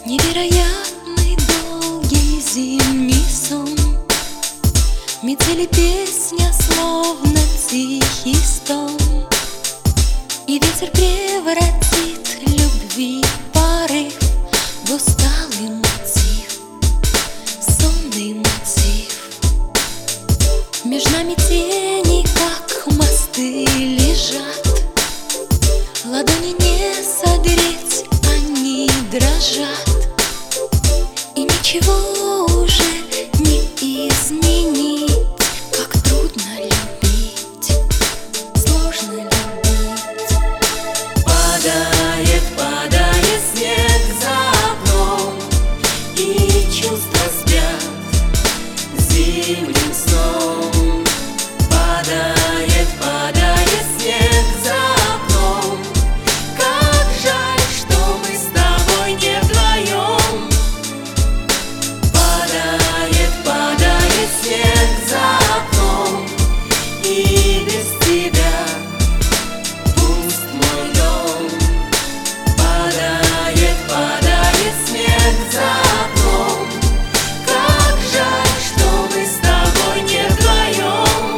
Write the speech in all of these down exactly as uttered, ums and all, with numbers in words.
Невероятный долгий зимний сон, метели песня, словно тихий стон, и ветер превратит любви порыв в усталый мотив, сонный мотив. Между нами тени, как мосты, лежат, ладони не согреть, они дрожат. И ничего уже не изменить, как трудно любить, сложно любить. Падает, падает снег за окном, и чувства спят зимним сном. Падает, падает снег за окном, как жаль, что мы с тобой не вдвоем. Падает, падает снег за окном, и без тебя пуст мой дом. Падает, падает снег за окном, как жаль, что мы с тобой не вдвоем.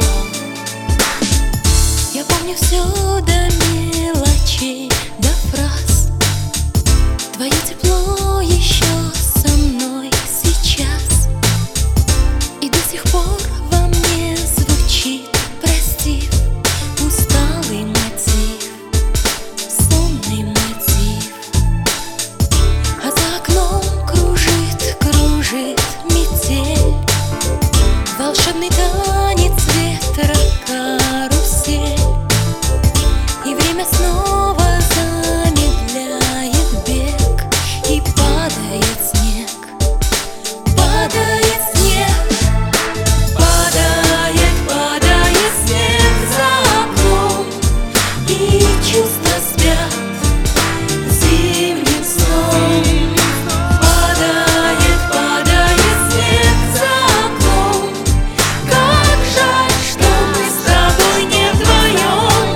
Я помню все до мелочей, до фраз. Твое тепло еще со мной сейчас, и до сих пор во мне звучит, простив, усталый мотив, сонный мотив. А за окном кружит, кружит метель, волшебный танец ветра, карусель. И время снова замедляет бег, и падает снег, падает снег. Падает, падает снег за окном, и чувства спят зимним сном. Падает, падает снег за окном, как жаль, что мы с тобой не вдвоем.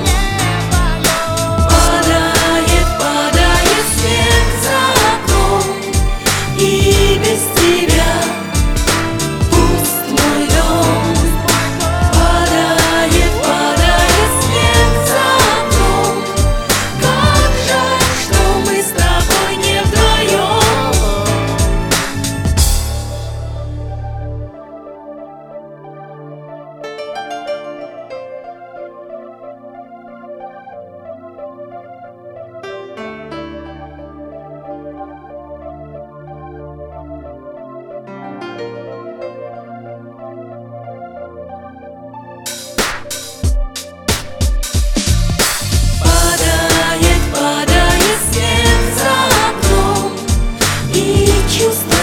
Падает, падает снег за окном, и без тебя пуст мой дом. Падает, падает снег за окном, как жаль, что мы с тобой не вдвоем. Падает, падает снег за окном, и чувства